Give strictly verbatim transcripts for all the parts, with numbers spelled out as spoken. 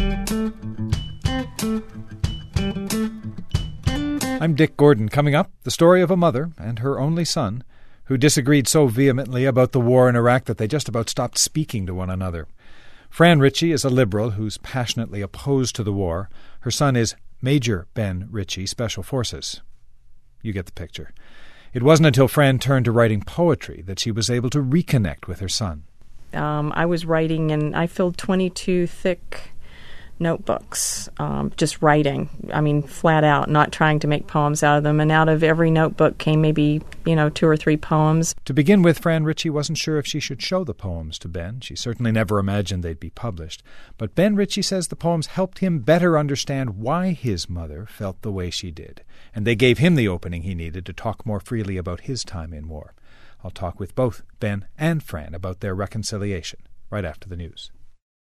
I'm Dick Gordon. Coming up, the story of a mother and her only son who disagreed so vehemently about the war in Iraq that they just about stopped speaking to one another. Fran Ritchie is a liberal who's passionately opposed to the war. Her son is Major Ben Ritchie, Special Forces. You get the picture. It wasn't until Fran turned to writing poetry that she was able to reconnect with her son. Um, I was writing, and I filled twenty-two thick notebooks, um, just writing. I mean, flat out, not trying to make poems out of them. And out of every notebook came maybe, you know, two or three poems. To begin with, Fran Ritchie wasn't sure if she should show the poems to Ben. She certainly never imagined they'd be published. But Ben Ritchie says the poems helped him better understand why his mother felt the way she did. And they gave him the opening he needed to talk more freely about his time in war. I'll talk with both Ben and Fran about their reconciliation right after the news.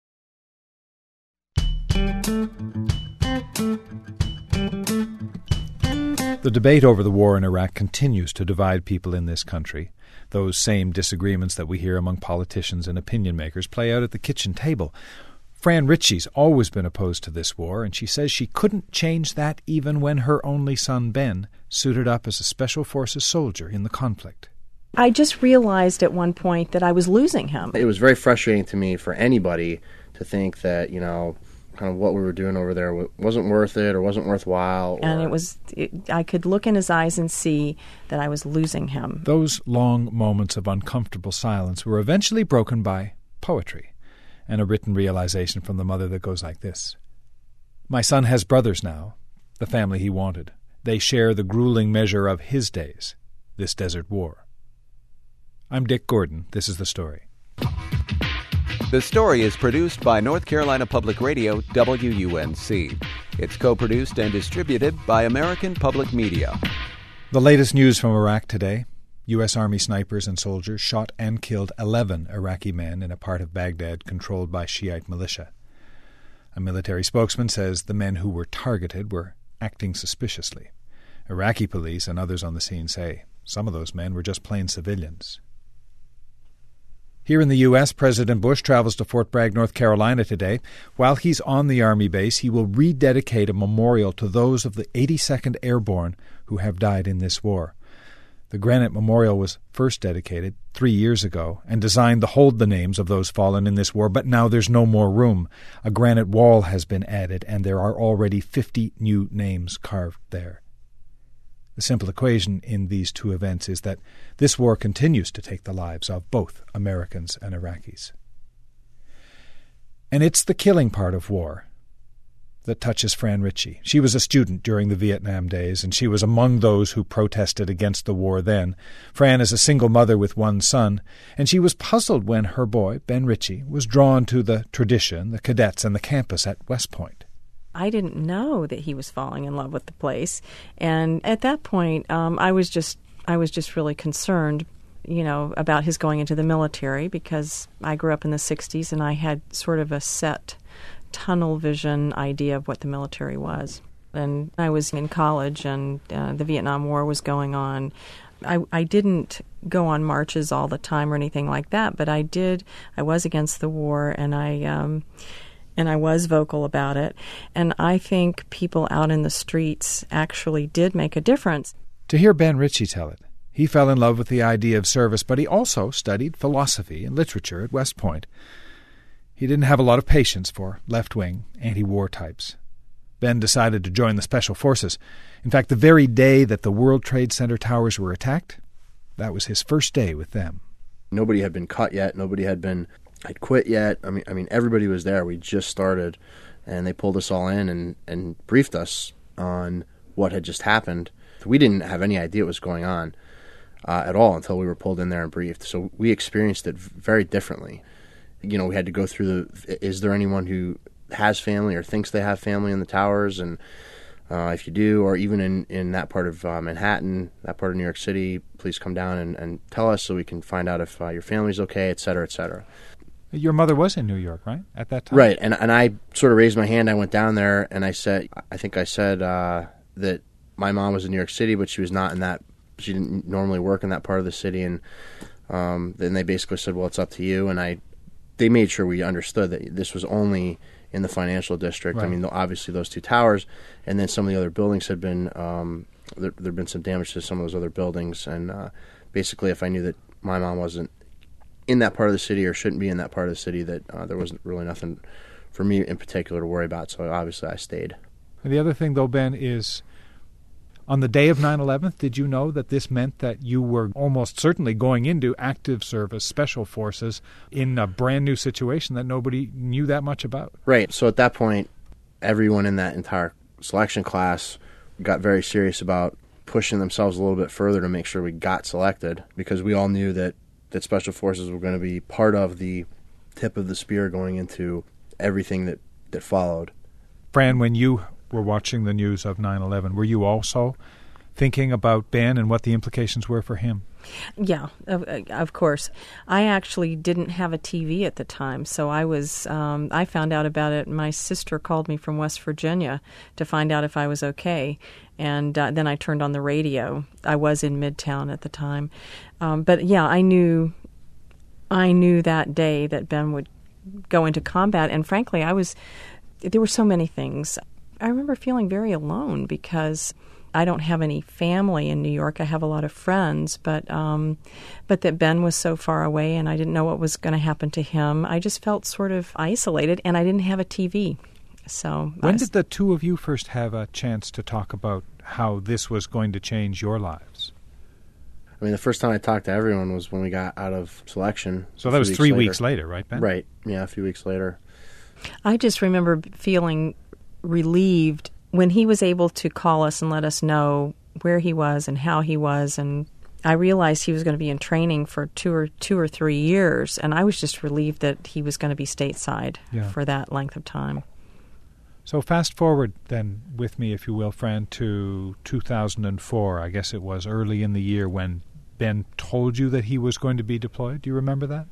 The debate over the war in Iraq continues to divide people in this country. Those same disagreements that we hear among politicians and opinion makers play out at the kitchen table. Fran Ritchie's always been opposed to this war, and she says she couldn't change that even when her only son, Ben, suited up as a Special Forces soldier in the conflict. I just realized at one point that I was losing him. It was very frustrating to me for anybody to think that, you know, kind of what we were doing over there wasn't worth it or wasn't worthwhile. Or... And it was, it, I could look in his eyes and see that I was losing him. Those long moments of uncomfortable silence were eventually broken by poetry and a written realization from the mother that goes like this. My son has brothers now, the family he wanted. They share the grueling measure of his days, this desert war. I'm Dick Gordon. This is The Story. The Story is produced by North Carolina Public Radio, W U N C. It's co-produced and distributed by American Public Media. The latest news from Iraq today. U S. Army snipers and soldiers shot and killed eleven Iraqi men in a part of Baghdad controlled by Shiite militia. A military spokesman says the men who were targeted were acting suspiciously. Iraqi police and others on the scene say some of those men were just plain civilians. Here in the U S, President Bush travels to Fort Bragg, North Carolina today. While he's on the Army base, he will rededicate a memorial to those of the eighty-second Airborne who have died in this war. The granite memorial was first dedicated three years ago and designed to hold the names of those fallen in this war, but now there's no more room. A granite wall has been added, and there are already fifty new names carved there. The simple equation in these two events is that this war continues to take the lives of both Americans and Iraqis. And it's the killing part of war that touches Fran Ritchie. She was a student during the Vietnam days, and she was among those who protested against the war then. Fran is a single mother with one son, and she was puzzled when her boy, Ben Ritchie, was drawn to the tradition, the cadets, and the campus at West Point. I didn't know that he was falling in love with the place, and at that point, um, I was just I was just really concerned, you know, about his going into the military, because I grew up in the sixties and I had sort of a set tunnel vision idea of what the military was. And I was in college, and uh, the Vietnam War was going on. I, I didn't go on marches all the time or anything like that, but I did. I was against the war, and I. Um, And I was vocal about it. And I think people out in the streets actually did make a difference. To hear Ben Ritchie tell it, he fell in love with the idea of service, but he also studied philosophy and literature at West Point. He didn't have a lot of patience for left-wing, anti-war types. Ben decided to join the Special Forces. In fact, the very day that the World Trade Center towers were attacked, that was his first day with them. Nobody had been cut yet. Nobody had been... I'd quit yet. I mean, I mean, everybody was there. We just started, and they pulled us all in and, and briefed us on what had just happened. We didn't have any idea what was going on uh, at all until we were pulled in there and briefed. So we experienced it very differently. You know, we had to go through the, is there anyone who has family or thinks they have family in the towers? And uh, if you do, or even in, in that part of uh, Manhattan, that part of New York City, please come down and, and tell us so we can find out if uh, your family's okay, et cetera, et cetera. Your mother was in New York, right, at that time? Right, and and I sort of raised my hand. I went down there, and I said, I think I said uh, that my mom was in New York City, but she was not in that, she didn't normally work in that part of the city, and um, then they basically said, well, it's up to you, and I, they made sure we understood that this was only in the financial district. Right. I mean, obviously those two towers, and then some of the other buildings had been, um, there had been some damage to some of those other buildings. And uh, basically, if I knew that my mom wasn't in that part of the city or shouldn't be in that part of the city, that uh, there wasn't really nothing for me in particular to worry about. So obviously I stayed. And the other thing, though, Ben, is on the day of nine eleven, did you know that this meant that you were almost certainly going into active service, special forces, in a brand new situation that nobody knew that much about? Right. So at that point, everyone in that entire selection class got very serious about pushing themselves a little bit further to make sure we got selected, because we all knew that, that special forces were going to be part of the tip of the spear going into everything that, that followed. Fran, when you were watching the news of nine eleven, were you also thinking about Ben and what the implications were for him? Yeah, of, of course. I actually didn't have a T V at the time, so I was. Um, I found out about it. My sister called me from West Virginia to find out if I was okay, and uh, then I turned on the radio. I was in Midtown at the time, um, but yeah, I knew. I knew that day that Ben would go into combat, and frankly, I was. There were so many things. I remember feeling very alone because I don't have any family in New York. I have a lot of friends, but um, but that Ben was so far away and I didn't know what was going to happen to him. I just felt sort of isolated, and I didn't have a T V. So when I, did the two of you first have a chance to talk about how this was going to change your lives? I mean, the first time I talked to everyone was when we got out of selection. So that was weeks three later. weeks later, right, Ben? Right. Yeah, a few weeks later. I just remember feeling relieved when he was able to call us and let us know where he was and how he was, and I realized he was going to be in training for two or two or three years, and I was just relieved that he was going to be stateside Yeah. for that length of time. So fast forward then with me, if you will, Fran, to two thousand four. I guess it was early in the year when Ben told you that he was going to be deployed. Do you remember that?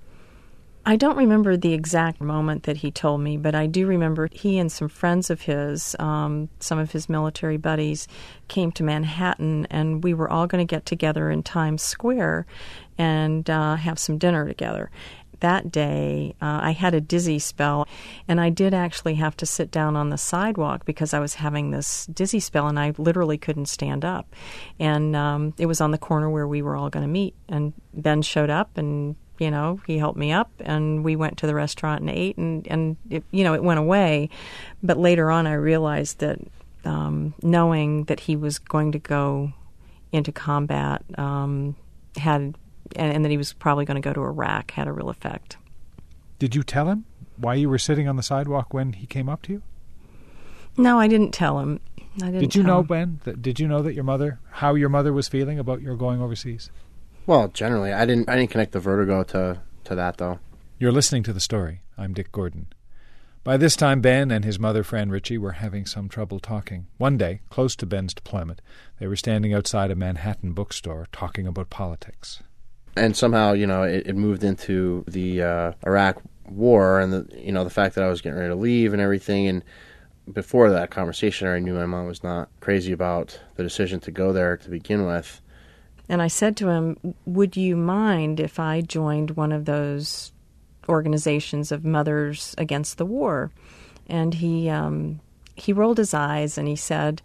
I don't remember the exact moment that he told me, but I do remember he and some friends of his, um, some of his military buddies, came to Manhattan, and we were all going to get together in Times Square and uh, have some dinner together. That day, uh, I had a dizzy spell, and I did actually have to sit down on the sidewalk because I was having this dizzy spell, and I literally couldn't stand up. And um, it was on the corner where we were all going to meet, and Ben showed up, and you know, he helped me up, and we went to the restaurant and ate, and, and it, you know, it went away. But later on, I realized that um, knowing that he was going to go into combat um, had, and, and that he was probably going to go to Iraq, had a real effect. Did you tell him why you were sitting on the sidewalk when he came up to you? No, I didn't tell him. I didn't Did you tell know, him. Ben, that, did you know that your mother, how your mother was feeling about your going overseas? Well, generally, I didn't. I didn't connect the vertigo to to that though. You're listening to The Story. I'm Dick Gordon. By this time, Ben and his mother, Fran Ritchie, were having some trouble talking. One day, close to Ben's deployment, they were standing outside a Manhattan bookstore talking about politics. And somehow, you know, it, it moved into the uh, Iraq War, and the you know the fact that I was getting ready to leave and everything. And before that conversation, I knew my mom was not crazy about the decision to go there to begin with. And I said to him, would you mind if I joined one of those organizations of Mothers Against the War? And he um, he rolled his eyes and he said,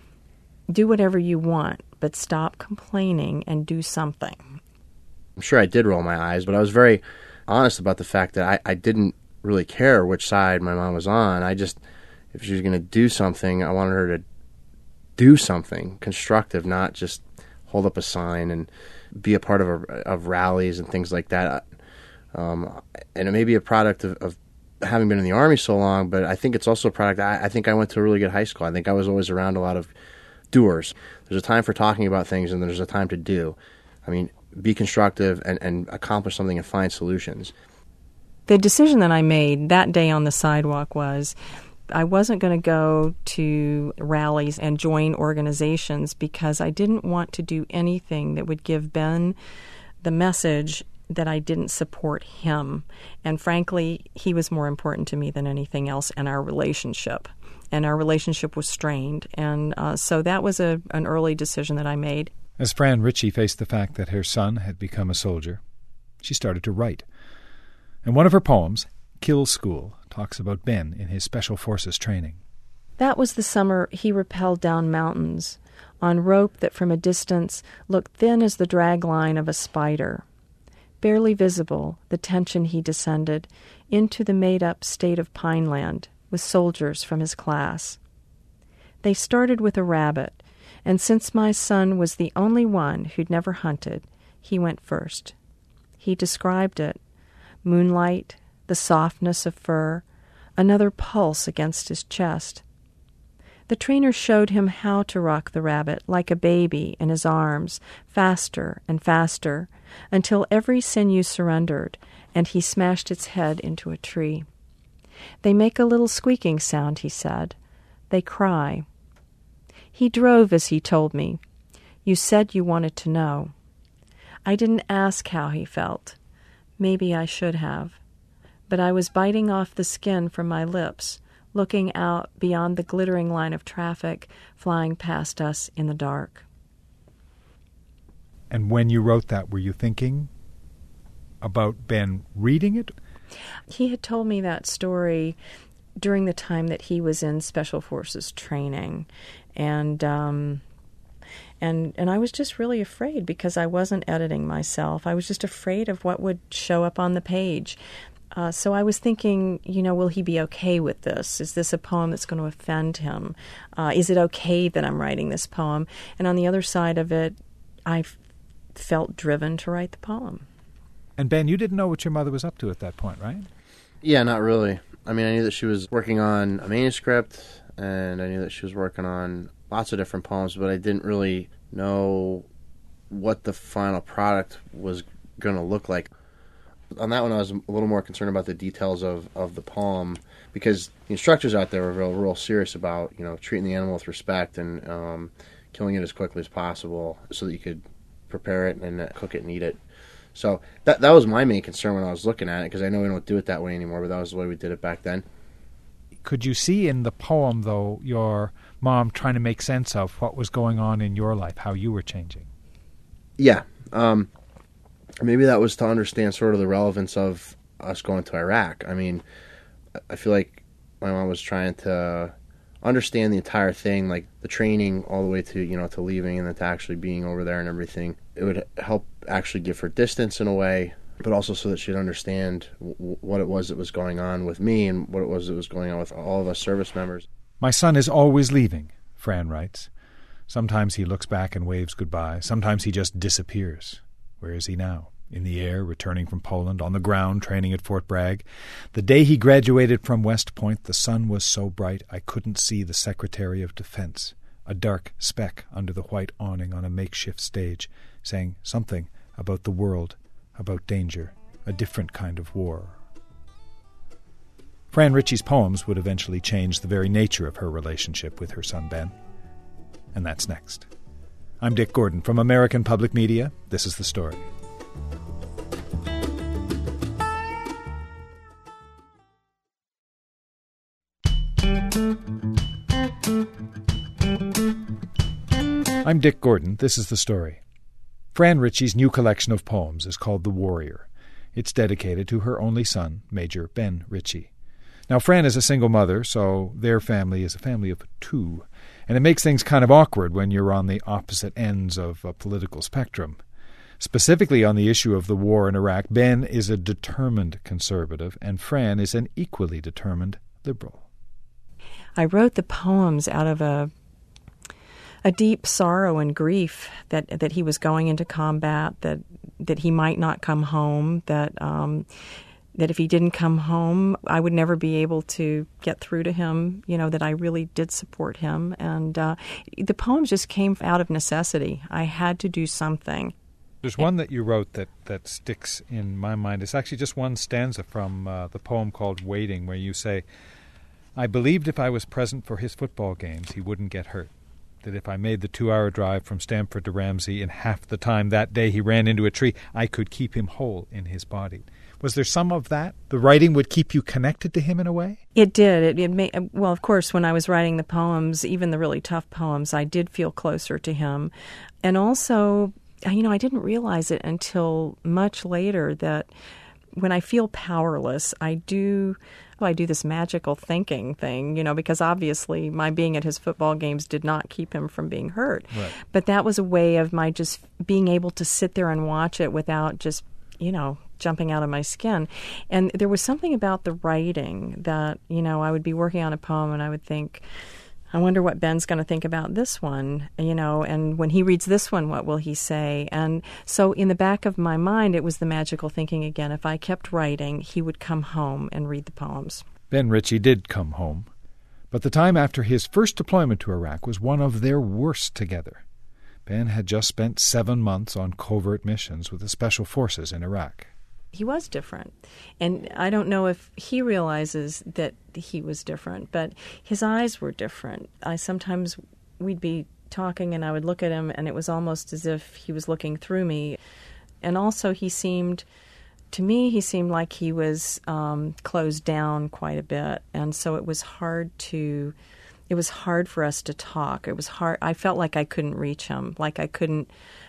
do whatever you want, but stop complaining and do something. I'm sure I did roll my eyes, but I was very honest about the fact that I, I didn't really care which side my mom was on. I just, if she was going to do something, I wanted her to do something constructive, not just hold up a sign and be a part of a, of rallies and things like that. Um, and it may be a product of, of having been in the Army so long, but I think it's also a product. I, I think I went to a really good high school. I think I was always around a lot of doers. There's a time for talking about things, and there's a time to do. I mean, be constructive and, and accomplish something and find solutions. The decision that I made that day on the sidewalk was I wasn't going to go to rallies and join organizations because I didn't want to do anything that would give Ben the message that I didn't support him. And frankly, he was more important to me than anything else in our relationship. And our relationship was strained. And uh, so that was a, an early decision that I made. As Fran Ritchie faced the fact that her son had become a soldier, she started to write. And one of her poems, Kill School talks about Ben in his Special Forces training. That was the summer he rappelled down mountains on rope that from a distance looked thin as the drag line of a spider. Barely visible, the tension he descended into the made-up state of Pineland with soldiers from his class. They started with a rabbit, and since my son was the only one who'd never hunted, he went first. He described it: moonlight, the softness of fur, another pulse against his chest. The trainer showed him how to rock the rabbit like a baby in his arms, faster and faster, until every sinew surrendered, and he smashed its head into a tree. They make a little squeaking sound, he said. They cry. He drove as he told me. You said you wanted to know. I didn't ask how he felt. Maybe I should have. But I was biting off the skin from my lips, looking out beyond the glittering line of traffic flying past us in the dark. And when you wrote that, were you thinking about Ben reading it? He had told me that story during the time that he was in Special Forces training. And um, and and I was just really afraid because I wasn't editing myself. I was just afraid of what would show up on the page. Uh, so I was thinking, you know, will he be okay with this? Is this a poem that's going to offend him? Uh, is it okay that I'm writing this poem? And on the other side of it, I f- felt driven to write the poem. And Ben, you didn't know what your mother was up to at that point, right? Yeah, not really. I mean, I knew that she was working on a manuscript, and I knew that she was working on lots of different poems, but I didn't really know what the final product was going to look like. On that one, I was a little more concerned about the details of, of the poem, because the instructors out there were real, real serious about, you know, treating the animal with respect and um, killing it as quickly as possible so that you could prepare it and cook it and eat it. So that that was my main concern when I was looking at it, because I know we don't do it that way anymore, but that was the way we did it back then. Could you see in the poem, though, your mom trying to make sense of what was going on in your life, how you were changing? Yeah. Um, maybe that was to understand sort of the relevance of us going to Iraq. I mean, I feel like my mom was trying to understand the entire thing, like the training all the way to, you know, to leaving and then to actually being over there and everything. It would help actually give her distance in a way, but also so that she'd understand w- what it was that was going on with me and what it was that was going on with all of us service members. My son is always leaving, Fran writes. Sometimes he looks back and waves goodbye. Sometimes he just disappears. Where is he now? In the air, returning from Poland, on the ground, training at Fort Bragg. The day he graduated from West Point, the sun was so bright I couldn't see the Secretary of Defense, a dark speck under the white awning on a makeshift stage, saying something about the world, about danger, a different kind of war. Fran Ritchie's poems would eventually change the very nature of her relationship with her son Ben. And that's next. I'm Dick Gordon from American Public Media. This is The Story. I'm Dick Gordon. This is The Story. Fran Ritchie's new collection of poems is called The Warrior. It's dedicated to her only son, Major Ben Ritchie. Now, Fran is a single mother, so their family is a family of two, and it makes things kind of awkward when you're on the opposite ends of a political spectrum. Specifically on the issue of the war in Iraq, Ben is a determined conservative, and Fran is an equally determined liberal. I wrote the poems out of a a deep sorrow and grief that that he was going into combat, that that he might not come home, that um, that if he didn't come home, I would never be able to get through to him, you know, that I really did support him. And uh, the poems just came out of necessity. I had to do something. There's one that you wrote that, that sticks in my mind. It's actually just one stanza from uh, the poem called Waiting, where you say, I believed if I was present for his football games, he wouldn't get hurt. That if I made the two-hour drive from Stamford to Ramsey in half the time that day he ran into a tree, I could keep him whole in his body. Was there some of that? The writing would keep you connected to him in a way? It did. It, it made, well, of course, when I was writing the poems, even the really tough poems, I did feel closer to him. And also, you know, I didn't realize it until much later that when I feel powerless, I do I do this magical thinking thing, you know, because obviously my being at his football games did not keep him from being hurt. Right. But that was a way of my just being able to sit there and watch it without just, you know, jumping out of my skin. And there was something about the writing that, you know, I would be working on a poem and I would think, I wonder what Ben's going to think about this one, you know, and when he reads this one, what will he say? And so in the back of my mind, it was the magical thinking again. If I kept writing, he would come home and read the poems. Ben Ritchie did come home, but the time after his first deployment to Iraq was one of their worst together. Ben had just spent seven months on covert missions with the Special Forces in Iraq. He was different. And I don't know if he realizes that he was different, but his eyes were different. I sometimes, we'd be talking and I would look at him and it was almost as if he was looking through me. And also he seemed, to me, he seemed like he was um, closed down quite a bit. And so it was hard to, it was hard for us to talk. It was hard. I felt like I couldn't reach him, like I couldn't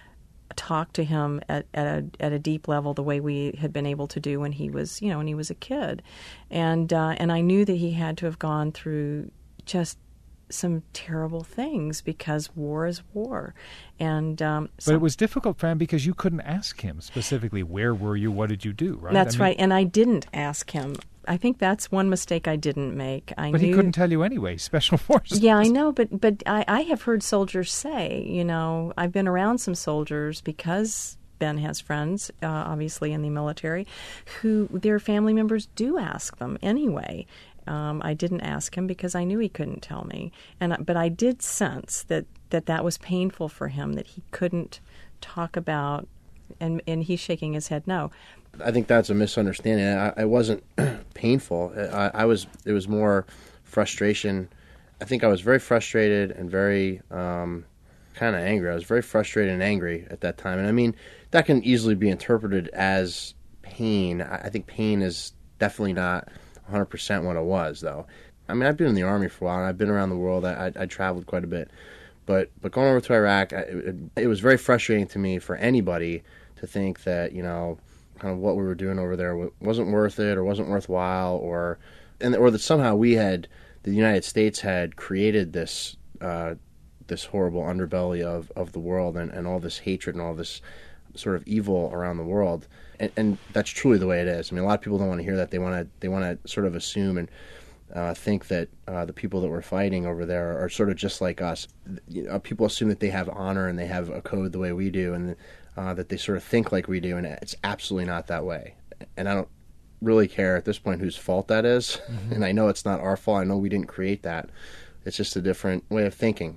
talk to him at, at a at a deep level the way we had been able to do when he was, you know, when he was a kid. And uh, and I knew that he had to have gone through just some terrible things because war is war. And um, But it was difficult, Fran, because you couldn't ask him specifically, where were you, what did you do, right? That's I mean, right. And I didn't ask him. I think that's one mistake I didn't make. I but knew, he couldn't tell you anyway, Special Forces. Yeah, I know, but but I, I have heard soldiers say, you know, I've been around some soldiers because Ben has friends, uh, obviously in the military, who their family members do ask them anyway. Um, I didn't ask him because I knew he couldn't tell me, and but I did sense that, that that was painful for him, that he couldn't talk about, and and he's shaking his head no. I think that's a misunderstanding. I, I wasn't painful. I, I was. It was more frustration. I think I was very frustrated and very um, kind of angry. I was very frustrated and angry at that time. And I mean, that can easily be interpreted as pain. I, I think pain is definitely not one hundred percent what it was, though. I mean, I've been in the Army for a while, and I've been around the world. I, I, I traveled quite a bit. But but going over to Iraq, I, it, it was very frustrating to me for anybody to think that, you know, kind of what we were doing over there wasn't worth it or wasn't worthwhile, or and or that somehow we had, the United States had created this uh, this horrible underbelly of, of the world and, and all this hatred and all this sort of evil around the world. And, and that's truly the way it is. I mean, a lot of people don't want to hear that. They want to they want to sort of assume and uh, think that uh, the people that we're fighting over there are, are sort of just like us. You know, people assume that they have honor and they have a code the way we do, and Uh, that they sort of think like we do, and it's absolutely not that way. And I don't really care at this point whose fault that is. Mm-hmm. And I know it's not our fault. I know we didn't create that. It's just a different way of thinking.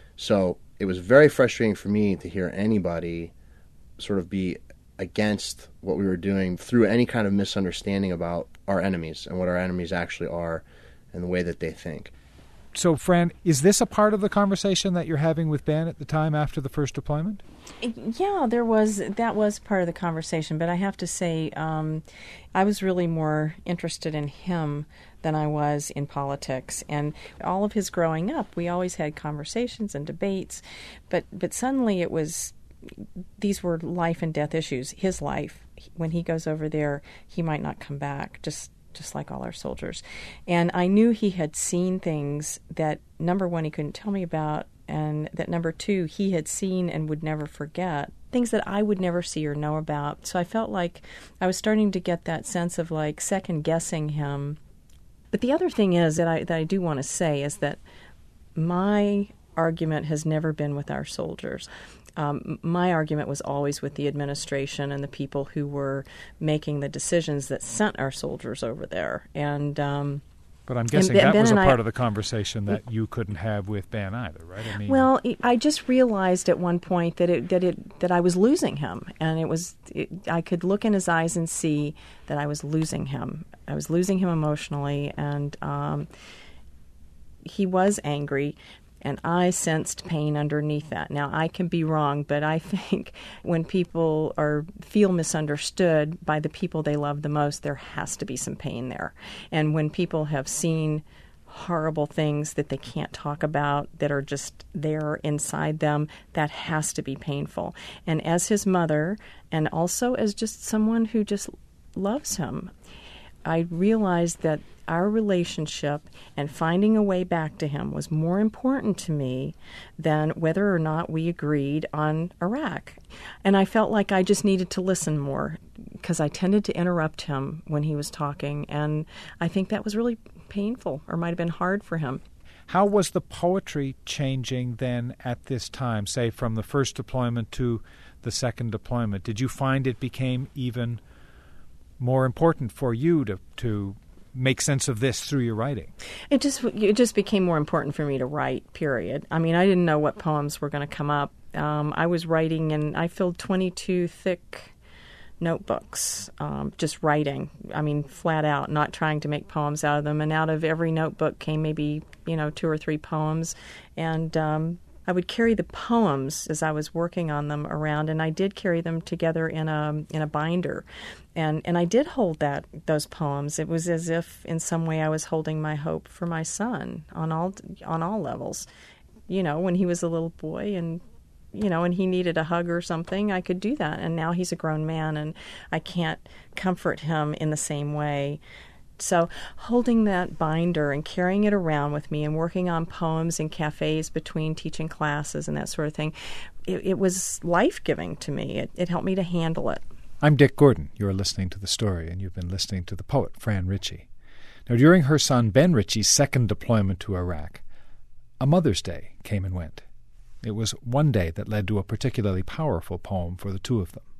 So it was very frustrating for me to hear anybody sort of be against what we were doing through any kind of misunderstanding about our enemies and what our enemies actually are and the way that they think. So, Fran, is this a part of the conversation that you're having with Ben at the time after the first deployment? Yeah, there was. That was part of the conversation. But I have to say, um, I was really more interested in him than I was in politics. And all of his growing up, we always had conversations and debates. But but suddenly it was, these were life and death issues. His life, when he goes over there, he might not come back, just just like all our soldiers. And I knew he had seen things that, number one, he couldn't tell me about, and that, number two, he had seen and would never forget, things that I would never see or know about. So I felt like I was starting to get that sense of, like, second-guessing him. But the other thing is that I, that I do want to say is that my argument has never been with our soldiers. Um, my argument was always with the administration and the people who were making the decisions that sent our soldiers over there. And um, but I'm guessing ben, that ben was a part I, of the conversation that you couldn't have with Ben either, right? I mean, well, I just realized at one point that it that it that I was losing him, and it was it, I could look in his eyes and see that I was losing him. I was losing him emotionally, and um, he was angry. And I sensed pain underneath that. Now, I can be wrong, but I think when people are feel misunderstood by the people they love the most, there has to be some pain there. And when people have seen horrible things that they can't talk about, that are just there inside them, that has to be painful. And as his mother, and also as just someone who just loves him. I realized that our relationship and finding a way back to him was more important to me than whether or not we agreed on Iraq. And I felt like I just needed to listen more because I tended to interrupt him when he was talking, and I think that was really painful or might have been hard for him. How was the poetry changing then at this time, say from the first deployment to the second deployment? Did you find it became even more important for you to to make sense of this through your writing? It just it just became more important for me to write, period. I mean, I didn't know what poems were going to come up. Um, I was writing, and I filled twenty-two thick notebooks, um, just writing. I mean, flat out, not trying to make poems out of them. And out of every notebook came maybe, you know, two or three poems. And um, I would carry the poems as I was working on them around, and I did carry them together in a in a binder. And and I did hold that those poems. It was as if in some way I was holding my hope for my son on all on all levels. You know, when he was a little boy and you know, and he needed a hug or something, I could do that. And now he's a grown man, and I can't comfort him in the same way. So holding that binder and carrying it around with me and working on poems in cafes between teaching classes and that sort of thing, it, it was life-giving to me. It, it helped me to handle it. I'm Dick Gordon. You're listening to The Story, and you've been listening to the poet, Fran Ritchie. Now, during her son Ben Ritchie's second deployment to Iraq, a Mother's Day came and went. It was one day that led to a particularly powerful poem for the two of them.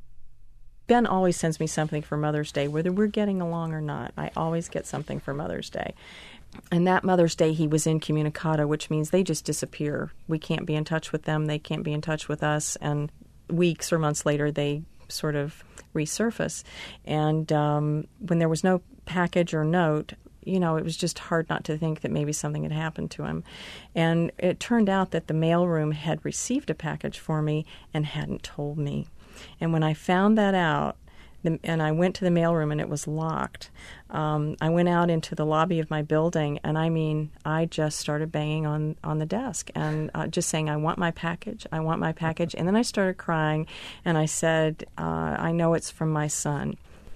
Ben always sends me something for Mother's Day, whether we're getting along or not. I always get something for Mother's Day. And that Mother's Day, he was incommunicado, which means they just disappear. We can't be in touch with them. They can't be in touch with us. And weeks or months later, they sort of resurface. And um, when there was no package or note, you know, it was just hard not to think that maybe something had happened to him. And it turned out that the mailroom had received a package for me and hadn't told me. And when I found that out, the, and I went to the mailroom and it was locked, um, I went out into the lobby of my building, and I mean, I just started banging on, on the desk and uh, just saying, I want my package, I want my package. And then I started crying, and I said, uh, I know it's from my son.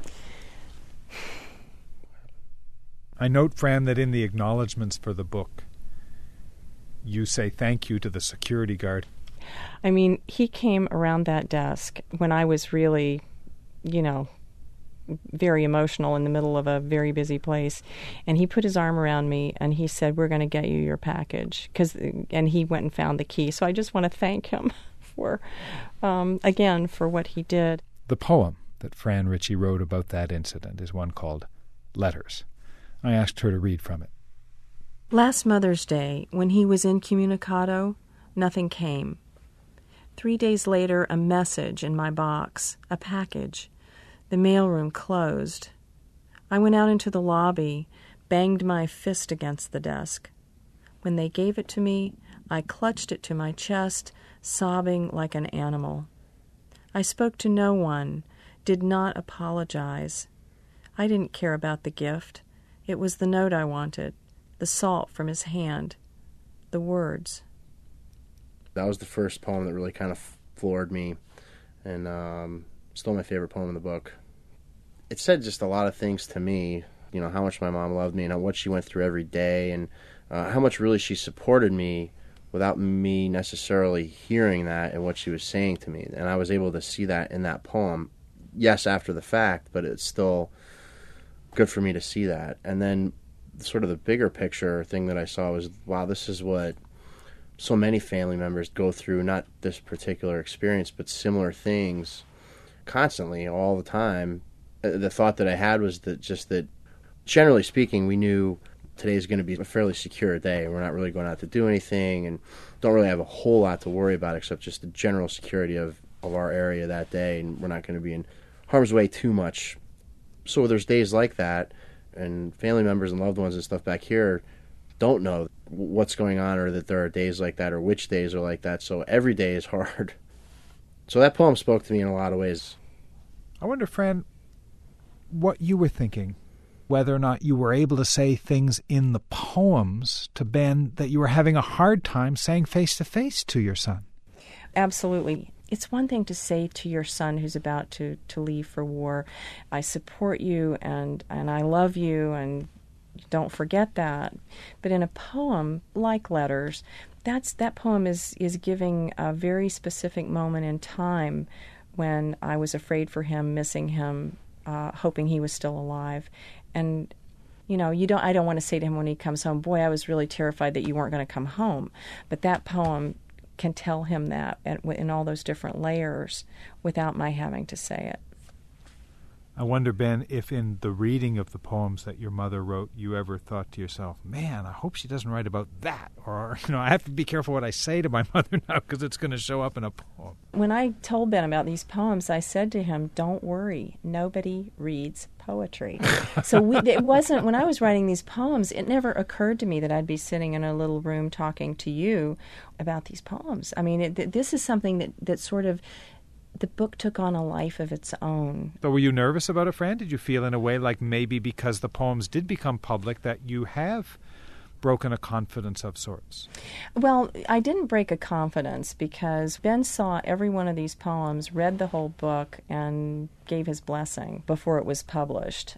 I note, Fran, that in the acknowledgments for the book, you say thank you to the security guard. I mean, he came around that desk when I was really, you know, very emotional in the middle of a very busy place. And he put his arm around me and he said, we're going to get you your package. Cause, and he went and found the key. So I just want to thank him for, um, again, for what he did. The poem that Fran Ritchie wrote about that incident is one called Letters. I asked her to read from it. Last Mother's Day, when he was incommunicado, nothing came. Three days later, a message in my box, a package. The mailroom closed. I went out into the lobby, banged my fist against the desk. When they gave it to me, I clutched it to my chest, sobbing like an animal. I spoke to no one, did not apologize. I didn't care about the gift. It was the note I wanted, the salt from his hand, the words. That was the first poem that really kind of floored me, and um, still my favorite poem in the book. It said just a lot of things to me, you know, how much my mom loved me and what she went through every day, and uh, how much really she supported me without me necessarily hearing that and what she was saying to me. And I was able to see that in that poem. Yes, after the fact, but it's still good for me to see that. And then sort of the bigger picture thing that I saw was, wow, this is what so many family members go through, not this particular experience, but similar things constantly, all the time. The thought that I had was that just that, generally speaking, we knew today is going to be a fairly secure day. We're not really going out to do anything and don't really have a whole lot to worry about except just the general security of, of our area that day, and we're not going to be in harm's way too much. So there's days like that, and family members and loved ones and stuff back here don't know what's going on, or that there are days like that, or which days are like that. So every day is hard. So that poem spoke to me in a lot of ways. I wonder, Fran, what you were thinking, whether or not you were able to say things in the poems to Ben that you were having a hard time saying face-to-face to your son. Absolutely. it's one thing to say to your son who's about to, to leave for war, I support you and, and I love you and don't forget that. But in a poem like Letters, that's that poem is, is giving a very specific moment in time when I was afraid for him, missing him, uh, hoping he was still alive. And you know, you don't. I don't want to say to him when he comes home, boy, I was really terrified that you weren't going to come home. But that poem can tell him that in all those different layers without my having to say it. I wonder, Ben, if in the reading of the poems that your mother wrote, you ever thought to yourself, man, I hope she doesn't write about that. Or, you know, I have to be careful what I say to my mother now because it's going to show up in a poem. When I told Ben about these poems, I said to him, don't worry, nobody reads poetry. So we, it wasn't, when I was writing these poems, it never occurred to me that I'd be sitting in a little room talking to you about these poems. I mean, it, this is something that, that sort of, the book took on a life of its own. So were you nervous about it, Fran? Did you feel in a way like maybe because the poems did become public that you have broken a confidence of sorts? Well, I didn't break a confidence because Ben saw every one of these poems, read the whole book, and gave his blessing before it was published.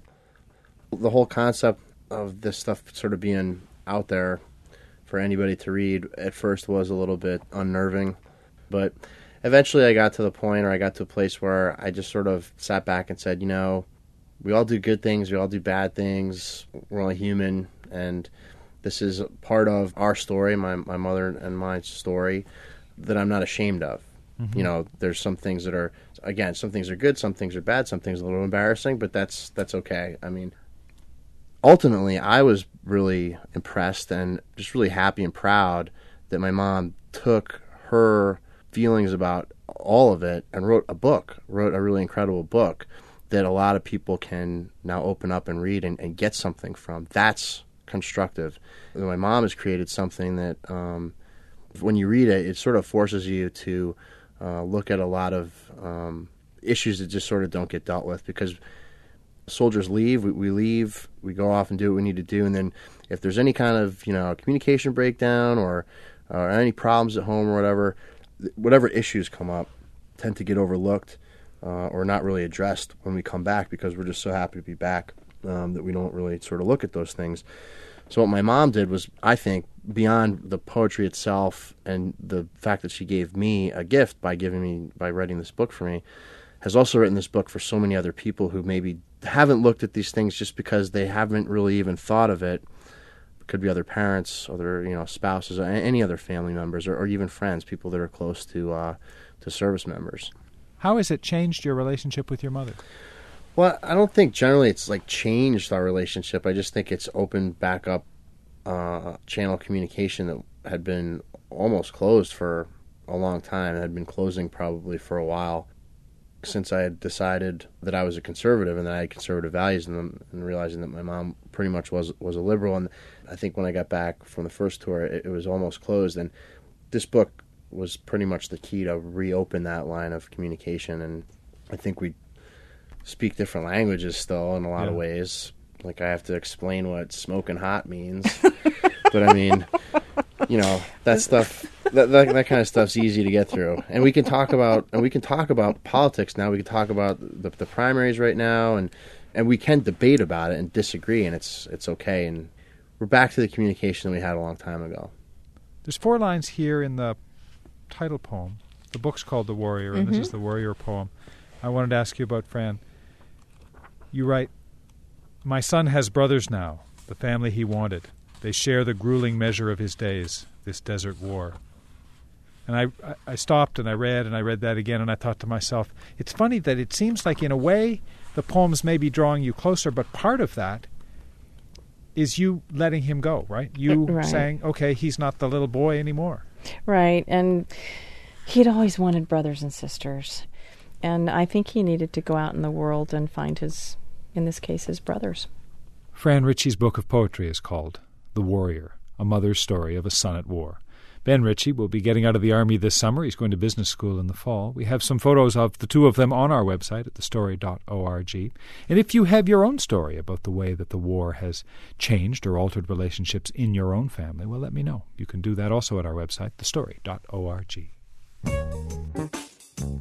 The whole concept of this stuff sort of being out there for anybody to read at first was a little bit unnerving, but eventually I got to the point, or I got to a place where I just sort of sat back and said, you know, we all do good things, we all do bad things, we're all human, and this is part of our story, my my mother and my story, that I'm not ashamed of. Mm-hmm. You know, there's some things that are, again, some things are good, some things are bad, some things are a little embarrassing, but that's that's okay. I mean, ultimately, I was really impressed and just really happy and proud that my mom took her feelings about all of it and wrote a book, wrote a really incredible book that a lot of people can now open up and read and, and get something from. That's constructive. My mom has created something that um, when you read it, it sort of forces you to uh, look at a lot of um, issues that just sort of don't get dealt with, because soldiers leave, we, we leave, we go off and do what we need to do, and then if there's any kind of, you know, communication breakdown or, or any problems at home or whatever, whatever issues come up tend to get overlooked uh, or not really addressed when we come back, because we're just so happy to be back um, that we don't really sort of look at those things. So what my mom did was, I think, beyond the poetry itself and the fact that she gave me a gift by giving me, by writing this book for me, has also written this book for so many other people who maybe haven't looked at these things just because they haven't really even thought of it. Could be other parents, other, you know, spouses, or any other family members, or, or even friends, people that are close to uh, to service members. How has it changed your relationship with your mother? Well, I don't think generally it's like changed our relationship. I just think it's opened back up uh, channel of communication that had been almost closed for a long time. It had been closing probably for a while, since I had decided that I was a conservative and that I had conservative values, and, and realizing that my mom pretty much was was a liberal. And I think when I got back from the first tour, it, it was almost closed. And this book was pretty much the key to reopen that line of communication. And I think we speak different languages still in a lot yeah. of ways. Like, I have to explain what smoking hot means. But I mean, you know, that stuff, that, that that kind of stuff's easy to get through. And we can talk about, and we can talk about politics now. We can talk about the, the primaries right now, and, and we can debate about it and disagree, and it's it's okay. And we're back to the communication we had a long time ago. There's four lines here in the title poem. The book's called The Warrior, and mm-hmm. this is the Warrior poem. I wanted to ask you about, Fran. You write, "My son has brothers now, the family he wanted. They share the grueling measure of his days, this desert war." And I, I, I stopped and I read and I read that again, and I thought to myself, it's funny that it seems like in a way the poems may be drawing you closer, but part of that is you letting him go, right? You right. saying, okay, he's not the little boy anymore. Right, and he'd always wanted brothers and sisters. And I think he needed to go out in the world and find his, in this case, his brothers. Fran Ritchie's book of poetry is called The Warrior, a mother's story of a son at war. Ben Ritchie will be getting out of the Army this summer. He's going to business school in the fall. We have some photos of the two of them on our website at the story dot org. And if you have your own story about the way that the war has changed or altered relationships in your own family, well, let me know. You can do that also at our website, the story dot org.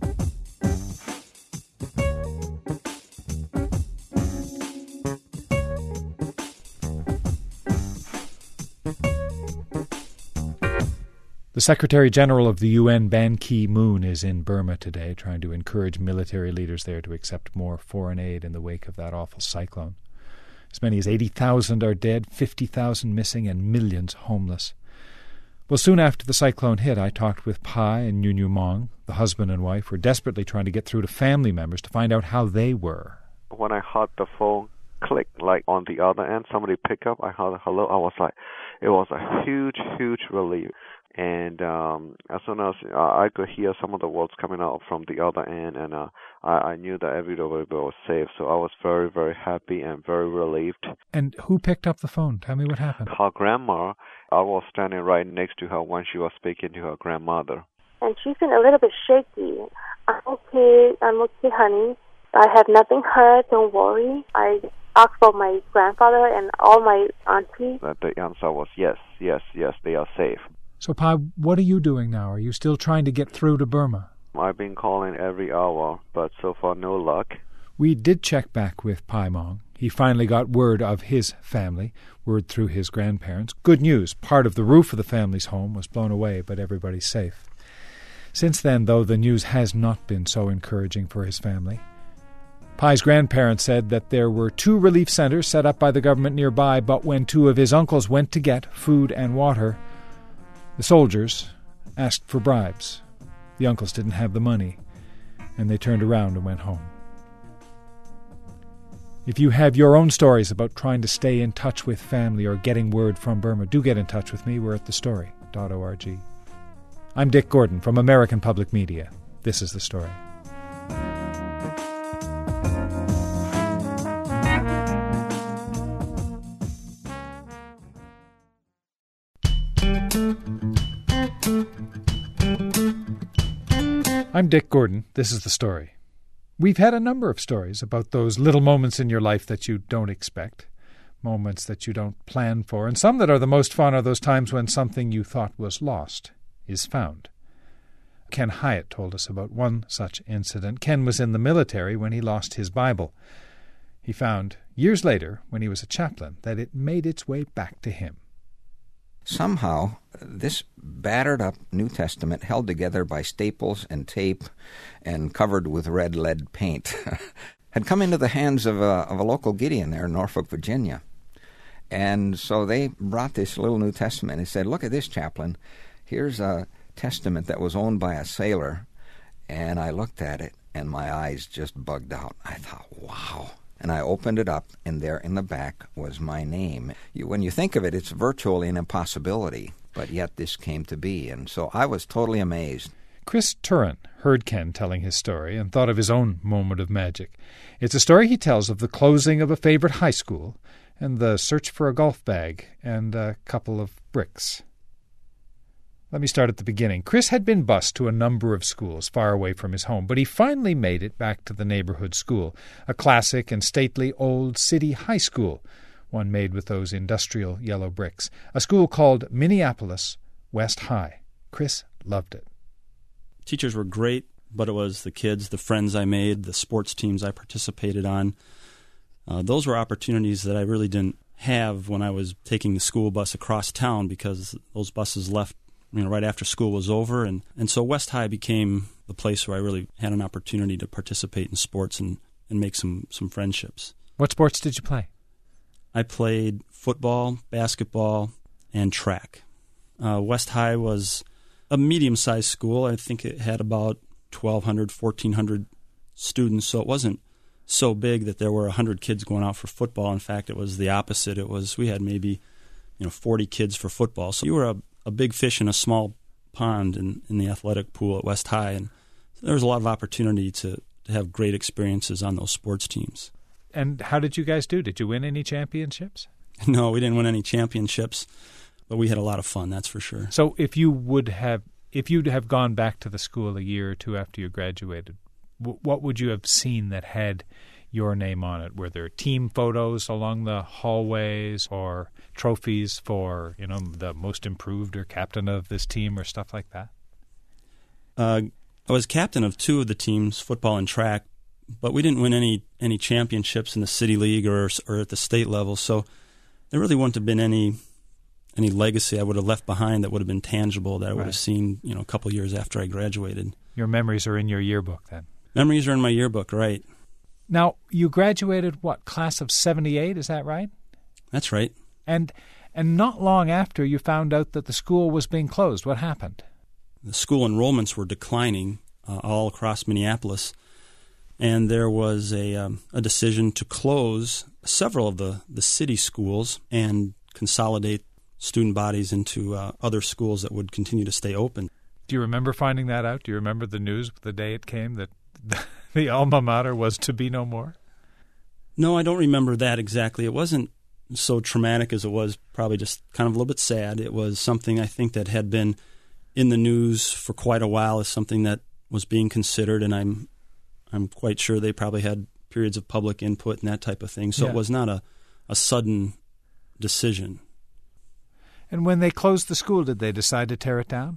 The Secretary-General of the U N, Ban Ki-moon, is in Burma today, trying to encourage military leaders there to accept more foreign aid in the wake of that awful cyclone. As many as eighty thousand are dead, fifty thousand missing, and millions homeless. Well, soon after the cyclone hit, I talked with Pai and Nhu Nhu Mong. The husband and wife were desperately trying to get through to family members to find out how they were. When I heard the phone click, like on the other end, somebody pick up, I heard hello, I was like, it was a huge, huge relief. And um, as soon as uh, I could hear some of the words coming out from the other end, and uh, I, I knew that everybody was safe, so I was very, very happy and very relieved. And who picked up the phone? Tell me what happened. Her grandma. I was standing right next to her when she was speaking to her grandmother. And she's been a little bit shaky. I'm okay, I'm okay, honey. I have nothing hurt, don't worry. I asked for my grandfather and all my aunties. The answer was yes, yes, yes, they are safe. So, Pai, what are you doing now? Are you still trying to get through to Burma? I've been calling every hour, but so far no luck. We did check back with Pai Mong. He finally got word of his family, word through his grandparents. Good news, part of the roof of the family's home was blown away, but everybody's safe. Since then, though, the news has not been so encouraging for his family. Pai's grandparents said that there were two relief centers set up by the government nearby, but when two of his uncles went to get food and water, the soldiers asked for bribes. The uncles didn't have the money, and they turned around and went home. If you have your own stories about trying to stay in touch with family or getting word from Burma, do get in touch with me. We're at the story dot org. I'm Dick Gordon from American Public Media. This is The Story. I'm Dick Gordon. This is The Story. We've had a number of stories about those little moments in your life that you don't expect, moments that you don't plan for, and some that are the most fun are those times when something you thought was lost is found. Ken Hyatt told us about one such incident. Ken was in the military when he lost his Bible. He found, years later, when he was a chaplain, that it made its way back to him. Somehow, this battered-up New Testament, held together by staples and tape and covered with red lead paint, had come into the hands of a, of a local Gideon there in Norfolk, Virginia. And so they brought this little New Testament and said, look at this, chaplain. Here's a testament that was owned by a sailor. And I looked at it, and my eyes just bugged out. I thought, wow. And I opened it up, and there in the back was my name. You, when you think of it, it's virtually an impossibility, but yet this came to be. And so I was totally amazed. Chris Turin heard Ken telling his story and thought of his own moment of magic. It's a story he tells of the closing of a favorite high school and the search for a golf bag and a couple of bricks. Let me start at the beginning. Chris had been bused to a number of schools far away from his home, but he finally made it back to the neighborhood school, a classic and stately old city high school, one made with those industrial yellow bricks, a school called Minneapolis West High. Chris loved it. Teachers were great, but it was the kids, the friends I made, the sports teams I participated on. Uh, those were opportunities that I really didn't have when I was taking the school bus across town because those buses left you know, right after school was over. And, and so West High became the place where I really had an opportunity to participate in sports and, and make some, some friendships. What sports did you play? I played football, basketball, and track. Uh, West High was a medium-sized school. I think it had about twelve hundred, fourteen hundred students, so it wasn't so big that there were one hundred kids going out for football. In fact, it was the opposite. It was we had maybe you know forty kids for football. So you were a a big fish in a small pond in, in the athletic pool at West High, and there was a lot of opportunity to, to have great experiences on those sports teams. And how did you guys do? Did you win any championships? No, we didn't win any championships, but we had a lot of fun, that's for sure. So if you would have, if you'd have gone back to the school a year or two after you graduated, w- what would you have seen that had your name on it? Were there team photos along the hallways or trophies for, you know, the most improved or captain of this team or stuff like that? Uh, I was captain of two of the teams, football and track, but we didn't win any any championships in the city league or or at the state level, so there really wouldn't have been any any legacy I would have left behind that would have been tangible, that I would Right. have seen, you know, a couple years after I graduated. Your memories are in your yearbook then. Memories are in my yearbook, right? Now, you graduated, what, class of seventy-eight, is that right? That's right. And and not long after, you found out that the school was being closed. What happened? The school enrollments were declining uh, all across Minneapolis, and there was a um, a decision to close several of the, the city schools and consolidate student bodies into uh, other schools that would continue to stay open. Do you remember finding that out? Do you remember the news the day it came that the alma mater was to be no more? No, I don't remember that exactly. It wasn't so traumatic as it was probably just kind of a little bit sad. It was something I think that had been in the news for quite a while as something that was being considered, and I'm I'm quite sure they probably had periods of public input and that type of thing. So Yeah. it was not a, a sudden decision. And when they closed the school, did they decide to tear it down?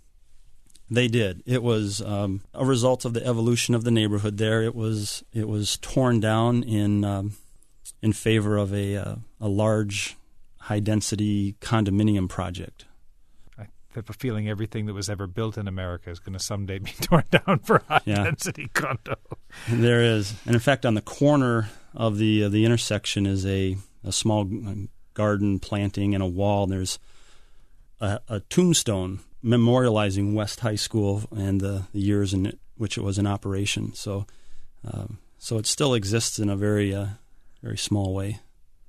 They did. It was um, a result of the evolution of the neighborhood there. It was it was torn down in um, in favor of a uh, a large, high density condominium project. I have a feeling everything that was ever built in America is going to someday be torn down for high Yeah. density condo. There is, and in fact, on the corner of the uh, the intersection is a a small garden planting and a wall. There's a, a tombstone memorializing West High School and the, the years in it, which it was in operation. So, um, so it still exists in a very, uh, very small way.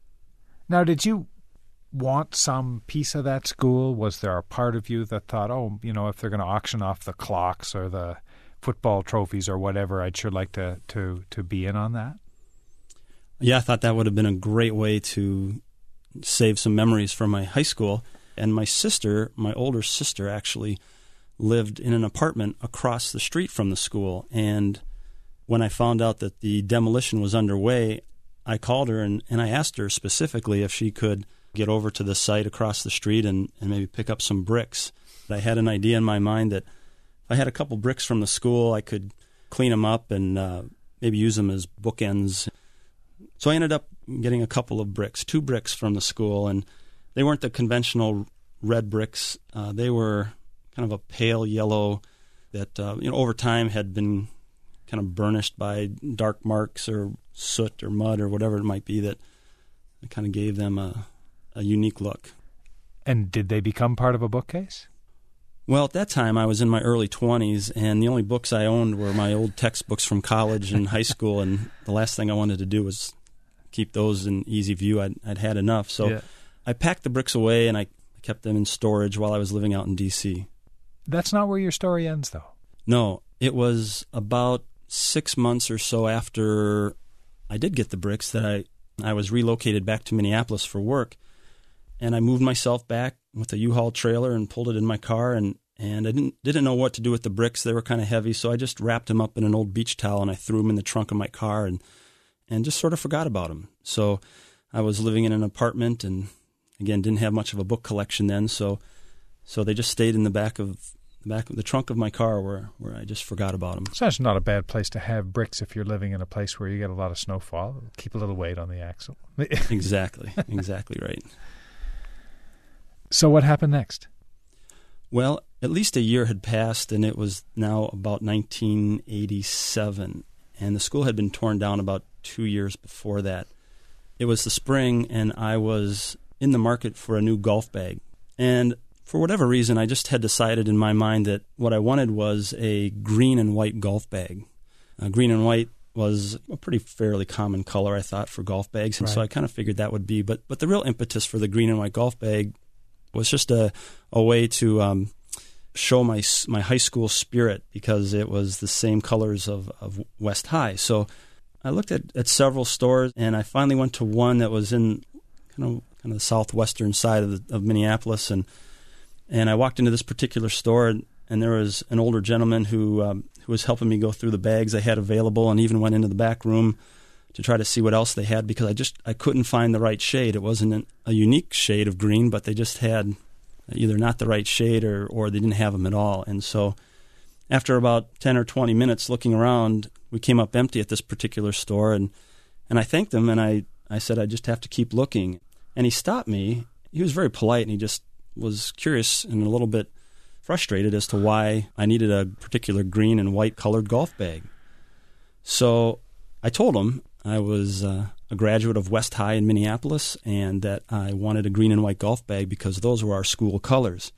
Now, did you want some piece of that school? Was there a part of you that thought, oh, you know, if they're going to auction off the clocks or the football trophies or whatever, I'd sure like to, to, to be in on that? Yeah, I thought that would have been a great way to save some memories from my high school. And my sister, my older sister, actually lived in an apartment across the street from the school. And when I found out that the demolition was underway, I called her and, and I asked her specifically if she could get over to the site across the street and, and maybe pick up some bricks. I had an idea in my mind that if I had a couple bricks from the school, I could clean them up and uh, maybe use them as bookends. So I ended up getting a couple of bricks, two bricks from the school, and they weren't the conventional red bricks. Uh, they were kind of a pale yellow that, uh, you know, over time had been kind of burnished by dark marks or soot or mud or whatever it might be that kind of gave them a, a unique look. And did they become part of a bookcase? Well, at that time, I was in my early twenties, and the only books I owned were my old textbooks from college and high school, and the last thing I wanted to do was keep those in easy view. I'd, I'd had enough. So Yeah. I packed the bricks away, and I kept them in storage while I was living out in D C That's not where your story ends, though. No, it was about six months or so after I did get the bricks that I, I was relocated back to Minneapolis for work, and I moved myself back with a U-Haul trailer and pulled it in my car, and, and I didn't didn't know what to do with the bricks. They were kind of heavy, so I just wrapped them up in an old beach towel, and I threw them in the trunk of my car and, and just sort of forgot about them. So I was living in an apartment and, again, didn't have much of a book collection then, so so they just stayed in the back of the back of the trunk of my car where, where I just forgot about them. So that's not a bad place to have bricks if you're living in a place where you get a lot of snowfall. It'll keep a little weight on the axle. Exactly, exactly right. So what happened next? Well, at least a year had passed, and it was now about nineteen eighty-seven, and the school had been torn down about two years before that. It was the spring, and I was in the market for a new golf bag. And for whatever reason, I just had decided in my mind that what I wanted was a green and white golf bag. Uh, green and white was a pretty fairly common color, I thought, for golf bags, and Right. so I kind of figured that would be. But but the real impetus for the green and white golf bag was just a, a way to um, show my my high school spirit, because it was the same colors of, of West High. So I looked at, at several stores, and I finally went to one that was in kind of kind of the southwestern side of, the, of Minneapolis, and and I walked into this particular store, and, and there was an older gentleman who um, who was helping me go through the bags I had available, and even went into the back room to try to see what else they had, because I just I couldn't find the right shade. It wasn't an, a unique shade of green, but they just had either not the right shade or, or they didn't have them at all. And so after about ten or twenty minutes looking around, we came up empty at this particular store, and, and I thanked him, and I, I said I just have to keep looking. And he stopped me, he was very polite, and he just was curious and a little bit frustrated as to why I needed a particular green and white colored golf bag. So I told him I was uh, a graduate of West High in Minneapolis and that I wanted a green and white golf bag because those were our school colors.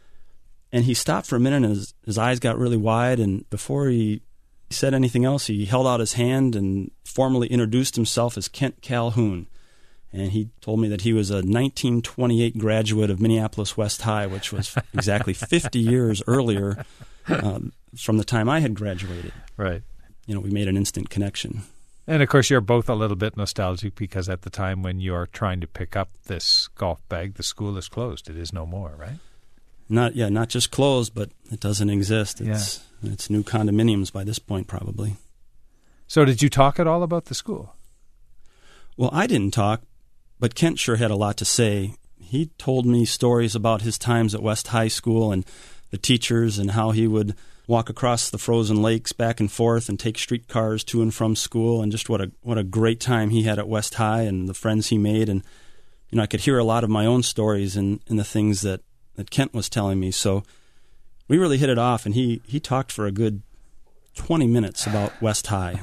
And he stopped for a minute, and his, his eyes got really wide, and before he said anything else, he held out his hand and formally introduced himself as Kent Calhoun. And he told me that he was a nineteen twenty-eight graduate of Minneapolis West High, which was exactly fifty years earlier um, from the time I had graduated. Right. You know, we made an instant connection. And, of course, you're both a little bit nostalgic because at the time when you are trying to pick up this golf bag, the school is closed. It is no more, right? Not yeah, not just closed, but it doesn't exist. It's, yeah. it's new condominiums by this point, probably. So did you talk at all about the school? Well, I didn't talk, but Kent sure had a lot to say. He told me stories about his times at West High School and the teachers and how he would walk across the frozen lakes back and forth and take streetcars to and from school, and just what a what a great time he had at West High and the friends he made. And you know, I could hear a lot of my own stories and, and the things that, that Kent was telling me. So we really hit it off, and he, he talked for a good twenty minutes about West High.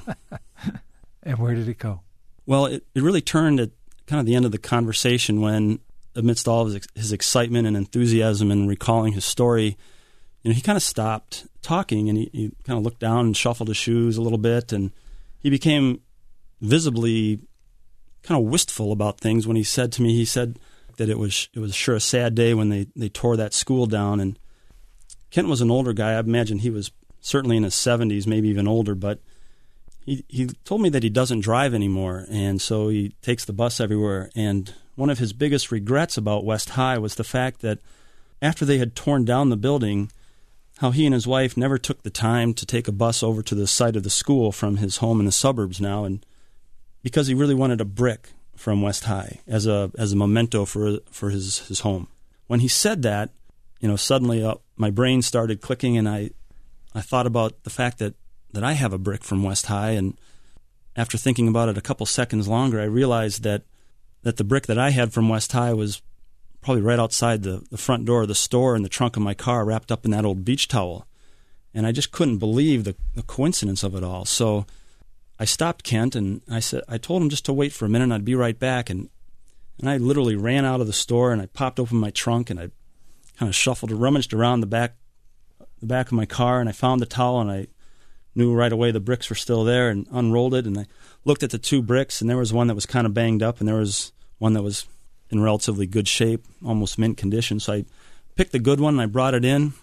And where did it go? Well, it, it really turned at kind of the end of the conversation when, amidst all of his, his excitement and enthusiasm and recalling his story, you know, he kind of stopped talking, and he, he kind of looked down and shuffled his shoes a little bit, and he became visibly kind of wistful about things when he said to me, he said that it was it was sure a sad day when they, they tore that school down. And Kent was an older guy. I imagine he was certainly in his seventies, maybe even older, but he he told me that he doesn't drive anymore, and so he takes the bus everywhere. And one of his biggest regrets about West High was the fact that after they had torn down the building, how he and his wife never took the time to take a bus over to the site of the school from his home in the suburbs now, and because he really wanted a brick from West High as a as a memento for for his, his home. When he said that, you know, suddenly uh, my brain started clicking, and I I thought about the fact that, that I have a brick from West High, and after thinking about it a couple seconds longer, I realized that, that the brick that I had from West High was probably right outside the, the front door of the store in the trunk of my car, wrapped up in that old beach towel. And I just couldn't believe the, the coincidence of it all. So I stopped Kent, and I said, I told him just to wait for a minute, and I'd be right back. And and I literally ran out of the store, and I popped open my trunk, and I kind of shuffled, rummaged around the back, the back of my car, and I found the towel, and I knew right away the bricks were still there, and unrolled it, and I looked at the two bricks, and there was one that was kind of banged up, and there was one that was in relatively good shape, almost mint condition. So I picked the good one, and I brought it in.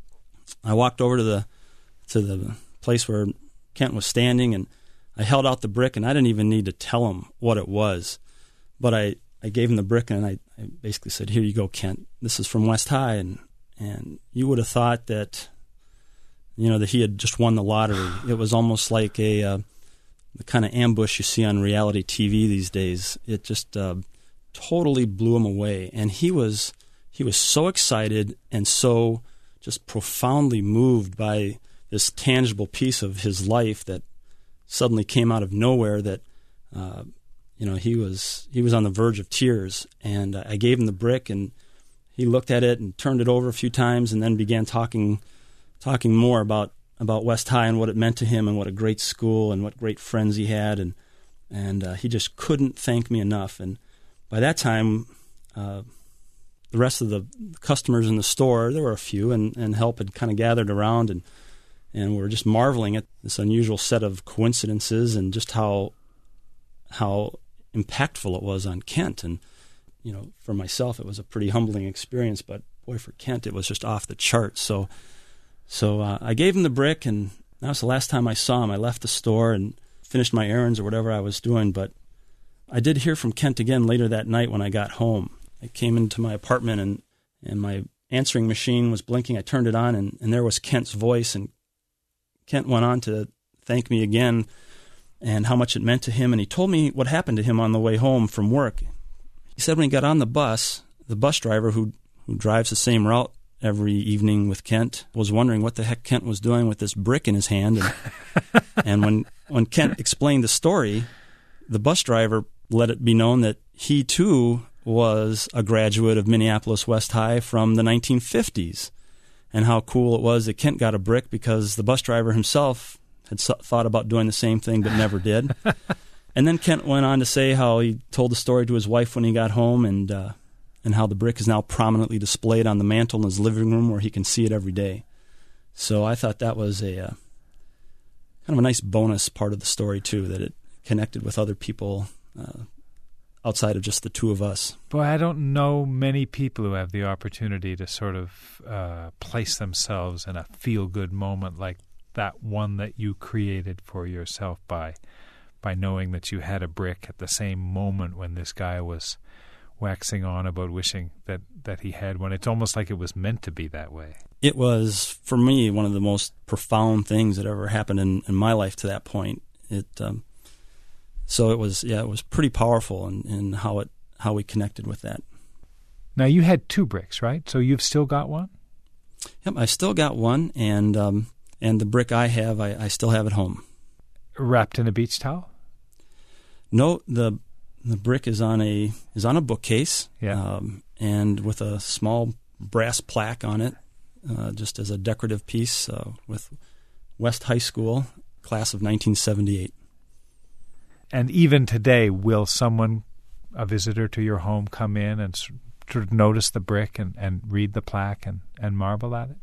I walked over to the to the place where Kent was standing, and I held out the brick, and I didn't even need to tell him what it was. But I, I gave him the brick, and I, I basically said, "Here you go, Kent. This is from West High." And, and you would have thought that, you know, that he had just won the lottery. It was almost like a uh, the kind of ambush you see on reality T V these days. It just uh, totally blew him away, and he was he was so excited and so just profoundly moved by this tangible piece of his life that suddenly came out of nowhere that uh, you know he was he was on the verge of tears. And I gave him the brick, and he looked at it and turned it over a few times, and then began talking talking more about about West High and what it meant to him, and what a great school and what great friends he had, and and uh, he just couldn't thank me enough. And by that time, uh, the rest of the customers in the store, there were a few, and, and help had kind of gathered around, and and we were just marveling at this unusual set of coincidences and just how how impactful it was on Kent. And, you know, for myself, it was a pretty humbling experience, but boy, for Kent, it was just off the charts. So so uh, I gave him the brick, and that was the last time I saw him. I left the store and finished my errands or whatever I was doing, but I did hear from Kent again later that night when I got home. I came into my apartment, and, and my answering machine was blinking. I turned it on, and, and there was Kent's voice, and Kent went on to thank me again and how much it meant to him, and he told me what happened to him on the way home from work. He said when he got on the bus, the bus driver who who drives the same route every evening with Kent was wondering what the heck Kent was doing with this brick in his hand. And, and when, when Kent explained the story, the bus driver let it be known that he too was a graduate of Minneapolis West High from the nineteen fifties, and how cool it was that Kent got a brick because the bus driver himself had so- thought about doing the same thing but never did. And then Kent went on to say how he told the story to his wife when he got home, and uh, and how the brick is now prominently displayed on the mantle in his living room where he can see it every day. So I thought that was a uh, kind of a nice bonus part of the story, too, that it connected with other people uh, outside of just the two of us. Boy, I don't know many people who have the opportunity to sort of uh, place themselves in a feel-good moment like that one that you created for yourself by by knowing that you had a brick at the same moment when this guy was waxing on about wishing that, that he had one. It's almost like it was meant to be that way. It was, for me, one of the most profound things that ever happened in, in my life to that point. It um, so it was, yeah, it was pretty powerful in, in how it how we connected with that. Now, you had two bricks, right? So you've still got one? Yep, I still got one, and um, and the brick I have, I, I still have at home. Wrapped in a beach towel? No, the the brick is on a is on a bookcase, yeah, um, and with a small brass plaque on it, uh, just as a decorative piece, uh, with West High School, class of nineteen seventy-eight. And even today, will someone, a visitor to your home, come in and sort of notice the brick and, and read the plaque and, and marvel at it?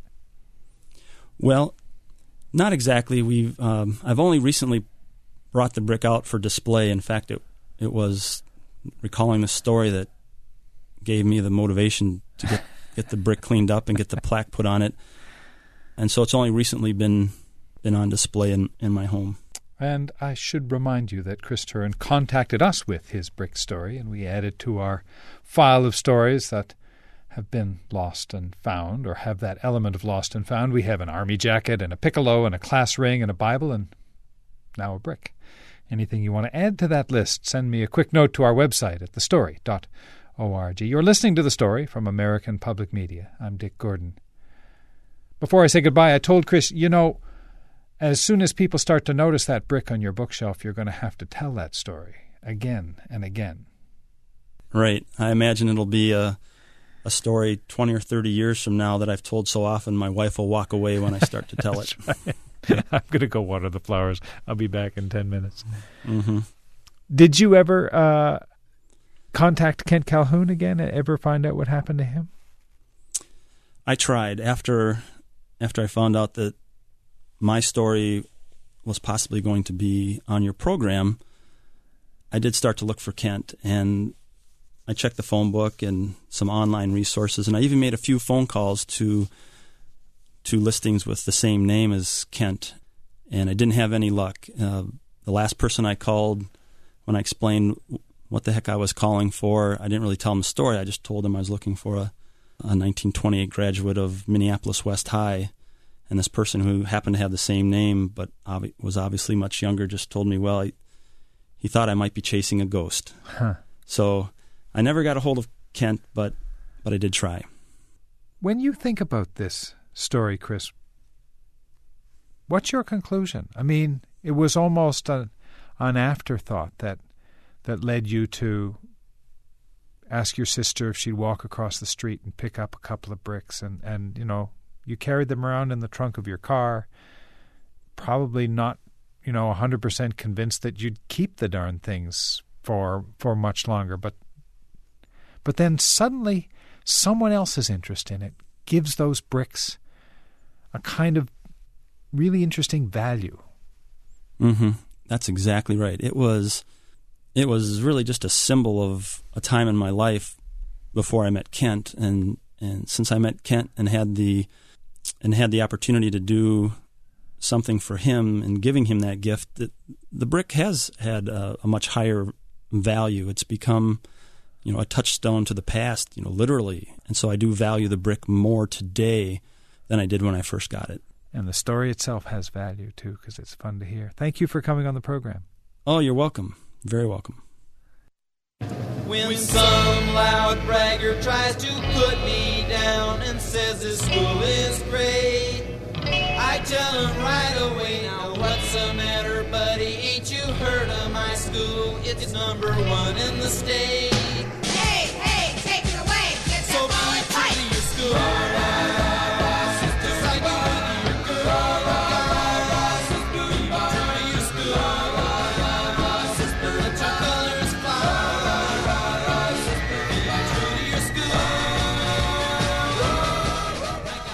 Well, not exactly. We've um, I've only recently brought the brick out for display. In fact, it it was recalling the story that gave me the motivation to get, get the brick cleaned up and get the plaque put on it. And so it's only recently been been on display in, in my home. And I should remind you that Chris Turin contacted us with his brick story, and we added to our file of stories that have been lost and found, or have that element of lost and found. We have an army jacket and a piccolo and a class ring and a Bible and now a brick. Anything you want to add to that list, send me a quick note to our website at the story dot org. You're listening to The Story from American Public Media. I'm Dick Gordon. Before I say goodbye, I told Chris, you know, as soon as people start to notice that brick on your bookshelf, you're going to have to tell that story again and again. Right. I imagine it'll be a, a story twenty or thirty years from now that I've told so often my wife will walk away when I start to tell it. Right. I'm going to go water the flowers. I'll be back in ten minutes. Mm-hmm. Did you ever uh, contact Kent Calhoun again? Ever find out what happened to him? I tried. After after I found out that my story was possibly going to be on your program, I did start to look for Kent, and I checked the phone book and some online resources, and I even made a few phone calls to to listings with the same name as Kent, and I didn't have any luck. Uh, the last person I called, when I explained what the heck I was calling for, I didn't really tell him the story. I just told him I was looking for a, a nineteen twenty-eight graduate of Minneapolis West High. And this person who happened to have the same name but ob- was obviously much younger just told me, well, I, he thought I might be chasing a ghost. Huh. So I never got a hold of Kent, but but I did try. When you think about this story, Chris, what's your conclusion? I mean, it was almost a, an afterthought that that led you to ask your sister if she'd walk across the street and pick up a couple of bricks, and, and you know, you carried them around in the trunk of your car, probably not, you know, one hundred percent convinced that you'd keep the darn things for for much longer. But but then suddenly someone else's interest in it gives those bricks a kind of really interesting value. Mm-hmm. That's exactly right. It was, it was really just a symbol of a time in my life before I met Kent, and and since I met Kent and had the and had the opportunity to do something for him and giving him that gift, that the brick has had a, a much higher value. It's become, you know, a touchstone to the past, you know, literally. And so I do value the brick more today than I did when I first got it. And the story itself has value, too, because it's fun to hear. Thank you for coming on the program. Oh, you're welcome. Very welcome. When some loud bragger tries to put me down and says this school is great, I tell him right away, now what's the matter, buddy? Ain't you heard of my school? It's number one in the state. Hey, hey!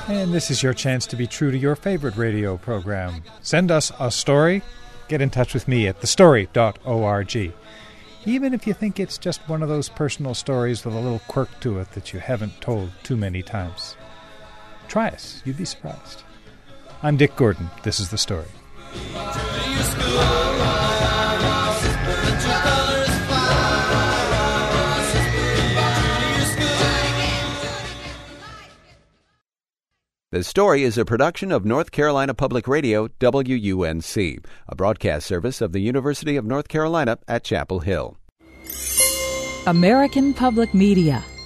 And this is your chance to be true to your favorite radio program. Send us a story. Get in touch with me at the story dot org. Even if you think it's just one of those personal stories with a little quirk to it that you haven't told too many times. Try us. You'd be surprised. I'm Dick Gordon. This is The Story. The Story is a production of North Carolina Public Radio, W U N C, a broadcast service of the University of North Carolina at Chapel Hill. American Public Media